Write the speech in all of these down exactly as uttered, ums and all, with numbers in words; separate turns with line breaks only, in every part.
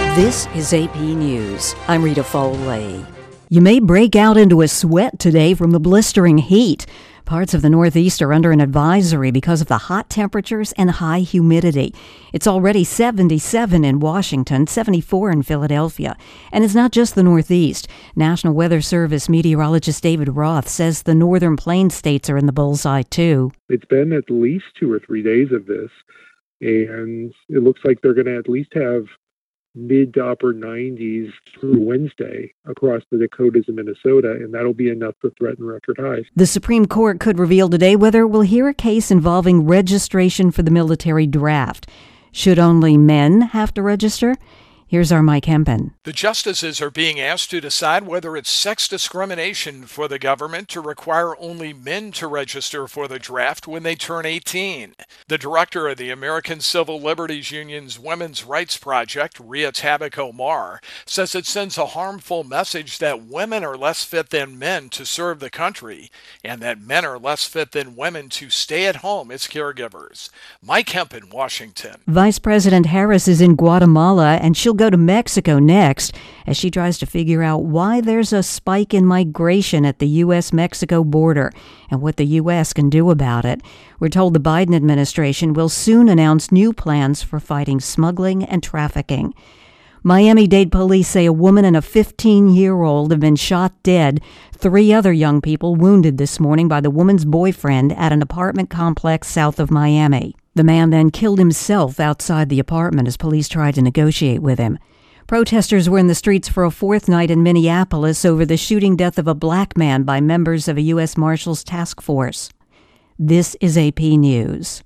This is A P News. I'm Rita Foley. You may break out into a sweat today from the blistering heat. Parts of the Northeast are under an advisory because of the hot temperatures and high humidity. It's already seventy-seven in Washington, seventy-four in Philadelphia. And it's not just the Northeast. National Weather Service meteorologist David Roth says the northern plains states are in the bullseye, too.
It's been at least two or three days of this, and it looks like they're going to at least have mid to upper nineties through Wednesday across the Dakotas and Minnesota, and that'll be enough to threaten record highs.
The Supreme Court could reveal today whether it will hear a case involving registration for the military draft. Should only men have to register? Here's our Mike Hempen.
The justices are being asked to decide whether it's sex discrimination for the government to require only men to register for the draft when they turn eighteen. The director of the American Civil Liberties Union's Women's Rights Project, Ria Tabak Omar, says it sends a harmful message that women are less fit than men to serve the country and that men are less fit than women to stay at home as caregivers. Mike Hempen, Washington.
Vice President Harris is in Guatemala, and she'll go to Mexico next as she tries to figure out why there's a spike in migration at the U S Mexico border and what the U S can do about it. We're told the Biden administration will soon announce new plans for fighting smuggling and trafficking. Miami-Dade police say a woman and a fifteen-year-old have been shot dead. Three other young people wounded this morning by the woman's boyfriend at an apartment complex south of Miami. The man then killed himself outside the apartment as police tried to negotiate with him. Protesters were in the streets for a fourth night in Minneapolis over the shooting death of a black man by members of a U S Marshals task force. This is A P News.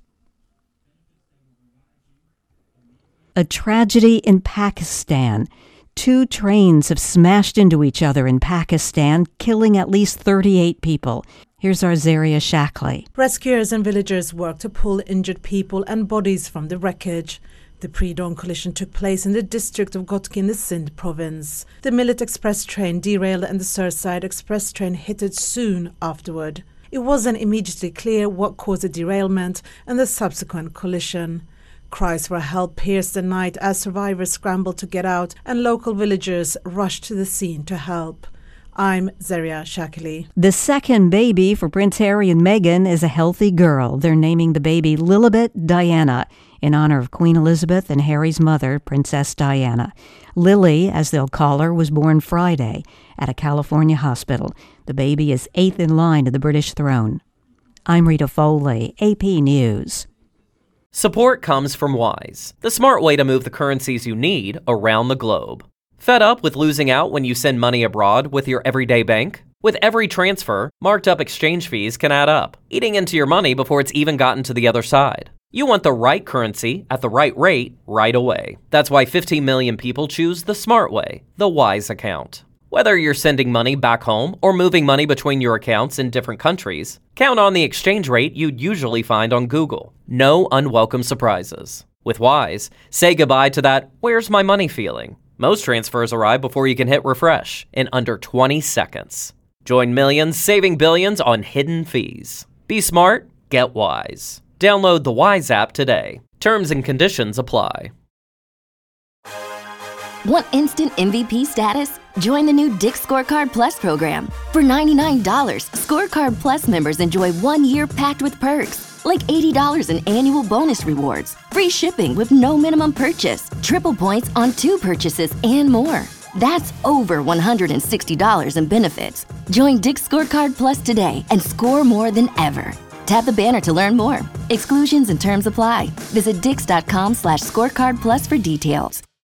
A tragedy in Pakistan. Two trains have smashed into each other in Pakistan, killing at least thirty-eight people. Here's our Zaria Shackley.
Rescuers and villagers work to pull injured people and bodies from the wreckage. The pre-dawn collision took place in the district of Gotki in the Sindh province. The Millet Express train derailed and the Surside Express train hit it soon afterward. It wasn't immediately clear what caused the derailment and the subsequent collision. Cries for help pierced the night as survivors scrambled to get out and local villagers rushed to the scene to help. I'm Zaria Shackley.
The second baby for Prince Harry and Meghan is a healthy girl. They're naming the baby Lilibet Diana in honor of Queen Elizabeth and Harry's mother, Princess Diana. Lily, as they'll call her, was born Friday at a California hospital. The baby is eighth in line to the British throne. I'm Rita Foley, A P News.
Support comes from Wise, the smart way to move the currencies you need around the globe. Fed up with losing out when you send money abroad with your everyday bank? With every transfer, marked up exchange fees can add up, eating into your money before it's even gotten to the other side. You want the right currency at the right rate right away. That's why fifteen million people choose the smart way, the Wise account. Whether you're sending money back home or moving money between your accounts in different countries, count on the exchange rate you'd usually find on Google. No unwelcome surprises. With Wise, say goodbye to that "where's my money" feeling. Most transfers arrive before you can hit refresh in under twenty seconds. Join millions saving billions on hidden fees. Be smart, get Wise. Download the Wise app today. Terms and conditions apply.
Want instant M V P status? Join the new Dick's Scorecard Plus program. For ninety-nine dollars, Scorecard Plus members enjoy one year packed with perks, like eighty dollars in annual bonus rewards, free shipping with no minimum purchase, triple points on two purchases, and more. That's over one hundred sixty dollars in benefits. Join Dick's Scorecard Plus today and score more than ever. Tap the banner to learn more. Exclusions and terms apply. Visit dix.com slash scorecard plus for details.